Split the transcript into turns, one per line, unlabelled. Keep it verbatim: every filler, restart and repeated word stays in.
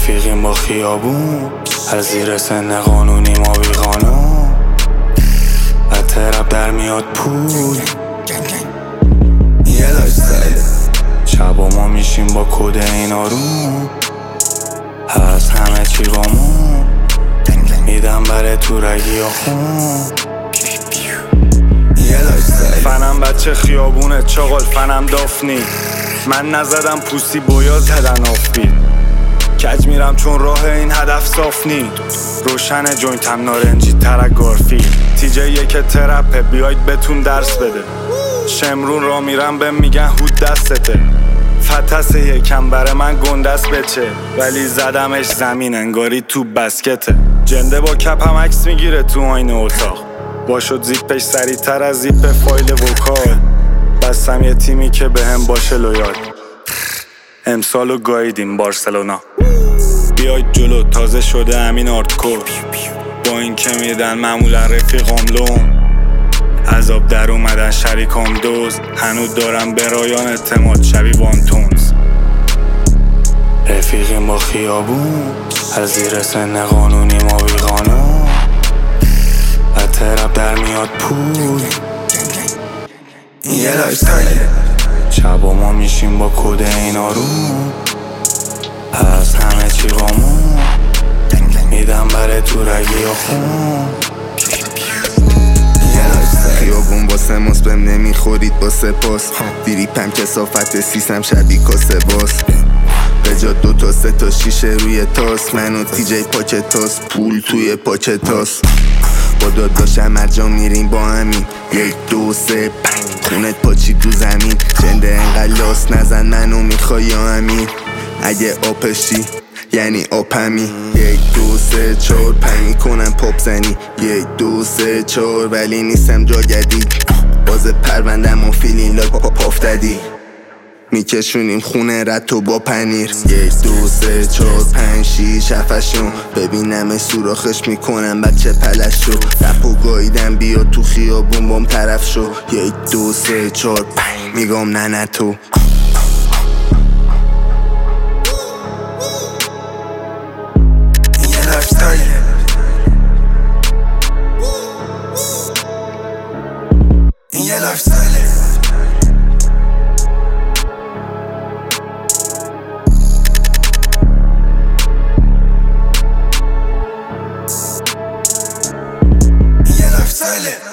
رفیقیم با خیابون، از زیر سن قانونی ما بی قانون، از ترپ در میاد پول. یه لایف استایل شبا ما میشیم با کد این آروم، هست همه چی بامون، میدم بره تو رگی یا خون. فنم بچه خیابونه چاقال، فنم دافنی، من نزدم پوستی بویا زدن آفبید، کج میرم چون راه این هدف صاف نی، روشن جوینتم نارنجی ترک گارفی، تیجه یک ترپه بیاید بتون درس بده، شمرون را میرم به میگن هود دستته، فتس یکم بره من گندست بچه، ولی زدمش زمین انگاری تو بسکته، جنده با کپم عکس میگیره تو آینه اتاق، باشد زیپش سریع تر از زیپ فایل وکال، بستم یه تیمی که به هم باشه لویال، امسالو گاییدیم بارسلونا، بیاید جلو تازه شده همین آردکور، با این که میدن معمولا رفیقام لوم، عذاب در اومدن شریکام دوز، هنوز دارم به رایان اعتماد شبی وانتونز. رفیقیم با خیابون، از زیر سن قانونی ما بی قانون، از ترپ در میاد پول. یه لایف استایله شبا ما میشیم با کد این آروم، هست همه چی بامون، میدم بره تو رگی یا خون.
خیابون واسه ماس بهم نمیخورید با سپاس، دیریپم کسافت سیسم شبیه کاسه باس، به جا دو تا سه تا شیشه روی تاس، من و تی جی پاکتاس، پول توی پاکتاس، با داداشم مرجا میریم با همین، یک دو سه پنج خونت پاچی تو زمین، جنده انقدر لاس نزن منو میخوای یا همین، اگه آپشی یعنی آپمی، یک دو سه چار پنج کنم پاپ زنی، یک دو سه چار ولی نیستم جاگدی، باز پروندم و فیلین لاک پا پافتدی، میکشونیم خونه رتو با پنیر، یک دو سه چار پنج شیش هفتشون، ببینم سوراخش میکنم بچه پلش شو، رپو گاییدم بیا تو خیابون بام طرف شو، یک دو سه چار پنج میگم نه نه تو.
این یه لایف استایله این یه لایف استایله